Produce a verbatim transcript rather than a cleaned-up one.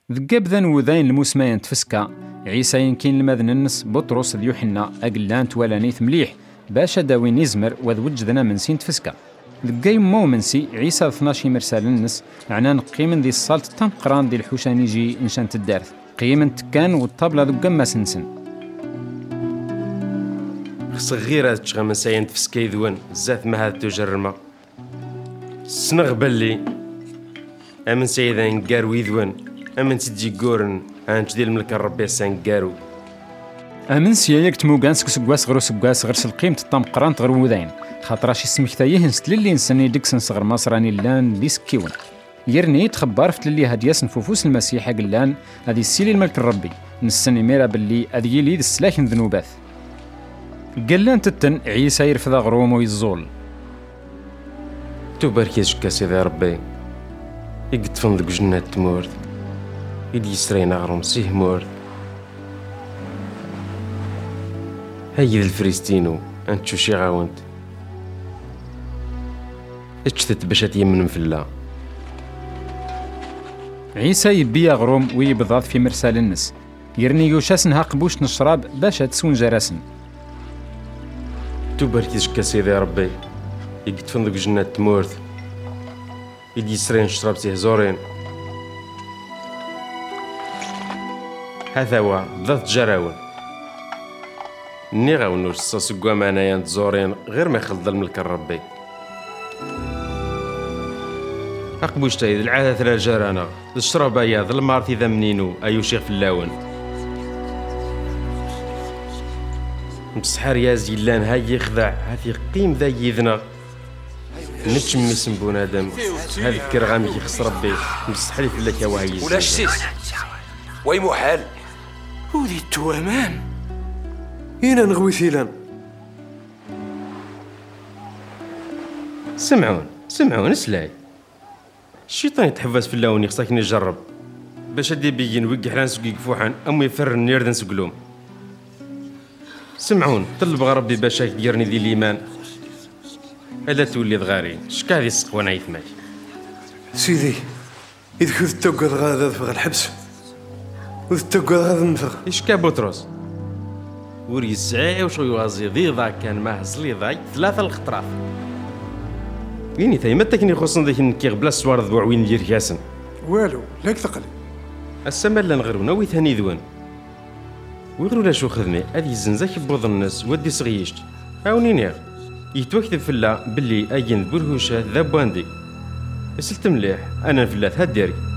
ذكا بذا نوذاين المسماين تفسكا عيسى ينكين المذن النس بطرس ذ يوحنا أقلان توالانيث مليح باشا داوين يزمر وذ وجدنا من سين تفسكا ذكا يمو منسي عيسى اثناش مرسال النس عنان قيمن ذي الصالت تنقران ذي الحوشان يجي إنشان تدارث قيمن تكان والطابلة ذو قما سنسن صغيرة تشغى ساين تفسكا يذوان زات ما هذا تجرما سنغ بلي أمن سيدا نقارو يذوان أمن تجي قورن أنت ديال ملك الربي سانقارو أمن سيايك تموغان سكسكواس غرو سكواس غرس القيمة الطام قران تغرو وذاين خاطراش اسمك تايه نستللي نسني ديكسن صغر مصراني لان دي سكيون يرني تخبار فتللي هادياس نفوفوس المسيح قلان هادي السيلي الملك الربي نسني ميرا باللي هادي يلي السلاح ذنوبات قلان تتن عيسى يرفض غروم ويزول تبارك يزكا سيدي ربي يقطفن ذك جنات تمورد يدي يسرين غروم سيه مورد هاي الفريستينو انت شو شي غاونت اتشتت باش تيمن فلا عيسى يبيا غروم ويبضاض في مرسال النس يرني يوشاسن هاقبوش نشراب باش تسون جراسن تبارك يزكا سيدي ربي يقطفن ذك جنات تمورد يدي يسرين شراب سيه زورين هذا هو ضغط جراون ني غاونوش ساسقوا معنا ينتزورين غير ما يخلط الملك الربي أقبوش تايد العادة ثلاث جرانا الشرابة ياض المارتي ذا منينو أيو شيخ في اللون مسحار يا زيلان هاي يخدع هاي قيم ذا يذنا نتشمي سنبون آدم هذا كرغامي يخص ربي مسحلي في لك وهاي ولاش سيس وي محال ودي التوامان هنا نغوي ثيلان سمعون سمعون اسلاي الشيطان يتحفز في اللون يخصك نجرب باش هدي بيجي نوقع حلان سوقي كفوحان أمو يفر النيرد نسقلوم سمعون طلب ربي باش يديرني ذي الإيمان ألا تولي ضغاري شكا هذي السق وانا يثماك سيدي إذا كنت تقعد غادا في الحبس وإذا تقعد غادا نفغ إشكا بطرس وري سعي وشو يوازي ضيضا كان ماه زليضاي ثلاثة الخطراف ويني تاي متى خصن ذيك نكيغ بلا السوار ذو عوين ندير كاسن والو لاك ثقلي السما لا نغرونا وي ثاني ذوان ويغرو لا شو خدمي هذه الزنزاك بوض الناس ودي صغيشت عاوني نيغ يتوكد فلا باللي اين برهوشه ذا بواندي سلت مليح انا فلات هاديري